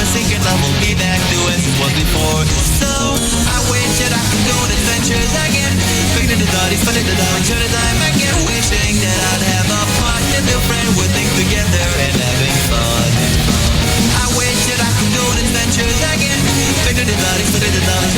sinking love will be back to as it was before. So I wish that I could go on adventures again. Figure the dotty, funny the dolly, turn the time again. Wishing that I'd have a partner, a friend with things together and having fun. I wish that I could go on adventures again. Figure the dotty, funny the dolly,